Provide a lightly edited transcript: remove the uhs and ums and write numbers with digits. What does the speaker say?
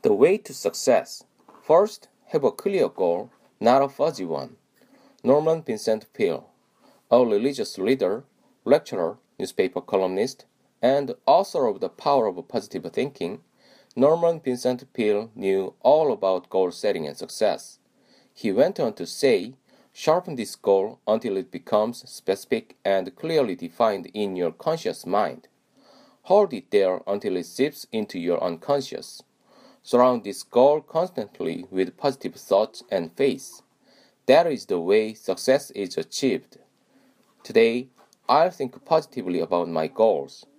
The way to success. First, have a clear goal, not a fuzzy one. Norman Vincent Peale, a religious leader, lecturer, newspaper columnist, and author of The Power of Positive Thinking, Norman Vincent Peale knew all about goal setting and success. He went on to say, sharpen this goal until it becomes specific and clearly defined in your conscious mind. Hold it there until it seeps into your unconscious. Surround this goal constantly with positive thoughts and faith. That is the way success is achieved. Today, I'll think positively about my goals.